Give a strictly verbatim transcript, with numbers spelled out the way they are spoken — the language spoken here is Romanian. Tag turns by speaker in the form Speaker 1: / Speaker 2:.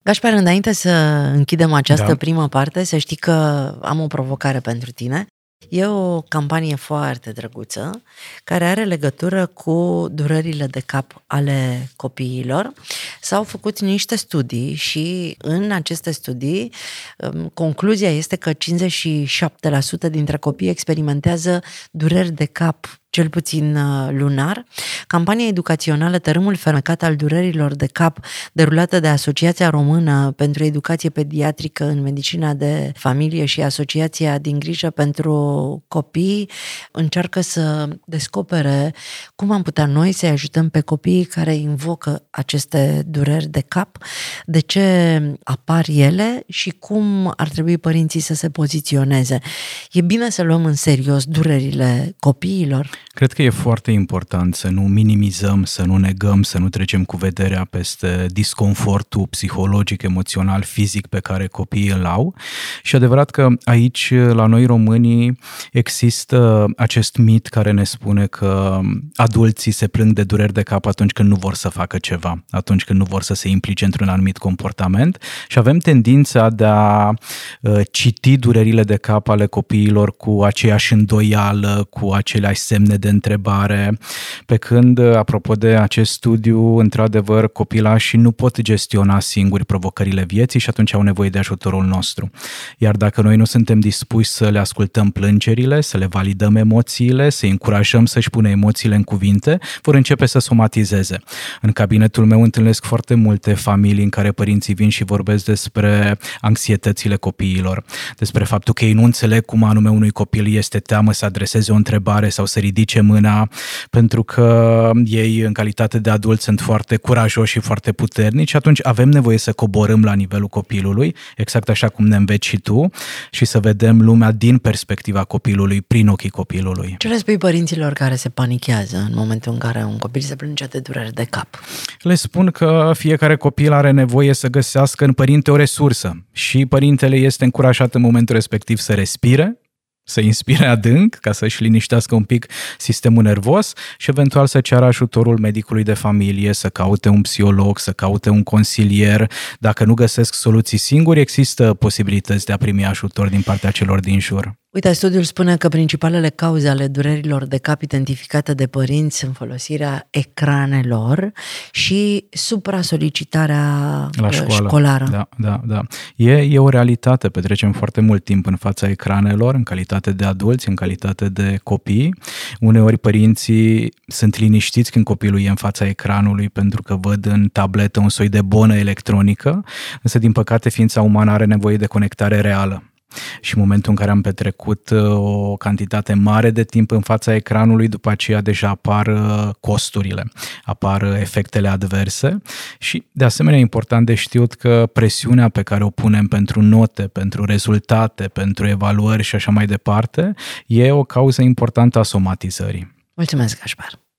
Speaker 1: Gașpar, înainte să închidem această
Speaker 2: Da.
Speaker 1: primă parte, să știi că am o provocare pentru tine. E o campanie foarte drăguță care are legătură cu durerile de cap ale copiilor. S-au făcut niște studii și în aceste studii concluzia este că cincizeci și șapte la sută dintre copii experimentează dureri de cap cel puțin lunar. Campania educațională Tărâmul fermecat al durerilor de cap, derulată de Asociația Română pentru Educație Pediatrică în Medicina de Familie și Asociația din Grijă pentru Copii, încearcă să descopere cum am putea noi să-i ajutăm pe copiii care invocă aceste dureri de cap, de ce apar ele și cum ar trebui părinții să se poziționeze. E bine să luăm în serios durerile copiilor?
Speaker 2: Cred că e foarte important să nu minimizăm, să nu negăm, să nu trecem cu vederea peste disconfortul psihologic, emoțional, fizic pe care copiii îl au. Și adevărat că aici, la noi românii, există acest mit care ne spune că adulții se plâng de dureri de cap atunci când nu vor să facă ceva, atunci când nu vor să se implice într-un anumit comportament și avem tendința de a citi durerile de cap ale copiilor cu aceeași îndoială, cu aceleași semne de întrebare, pe când, apropo de acest studiu, într-adevăr, copilașii nu pot gestiona singuri provocările vieții și atunci au nevoie de ajutorul nostru. Iar dacă noi nu suntem dispuși să le ascultăm plângerile, să le validăm emoțiile, să încurajăm să-și pună emoțiile în cuvinte, vor începe să somatizeze. În cabinetul meu întâlnesc foarte multe familii în care părinții vin și vorbesc despre anxietățile copiilor, despre faptul că ei nu înțeleg cum anume unui copil este teamă să adreseze o întrebare sau să ridice mâna, pentru că ei, în calitate de adulți, sunt foarte curajoși și foarte puternici și atunci avem nevoie să coborâm la nivelul copilului, exact așa cum ne înveți și tu, și să vedem lumea din perspectiva copilului, prin ochii copilului.
Speaker 1: Ce le spui părinților care se panichează în momentul în care un copil se plânge de dureri de cap?
Speaker 2: Le spun că fiecare copil are nevoie să găsească în părinte o resursă și părintele este încurajat în momentul respectiv să respire, să inspire adânc ca să-și liniștească un pic sistemul nervos și eventual să ceară ajutorul medicului de familie, să caute un psiholog, să caute un consilier. Dacă nu găsesc soluții singuri, există posibilități de a primi ajutor din partea celor din jur.
Speaker 1: Uite, studiul spune că principalele cauze ale durerilor de cap identificate de părinți sunt folosirea ecranelor și supra-solicitarea
Speaker 2: la școală.
Speaker 1: școlară.
Speaker 2: Da, da, da. E, e o realitate, petrecem foarte mult timp în fața ecranelor, în calitate de adulți, în calitate de copii. Uneori părinții sunt liniștiți când copilul e în fața ecranului pentru că văd în tabletă un soi de bonă electronică, însă din păcate ființa umană are nevoie de conectare reală. Și în momentul în care am petrecut o cantitate mare de timp în fața ecranului, după aceea deja apar costurile, apar efectele adverse și de asemenea e important de știut că presiunea pe care o punem pentru note, pentru rezultate, pentru evaluări și așa mai departe, e o cauză importantă a somatizării.
Speaker 1: Mulțumesc, Gașpar!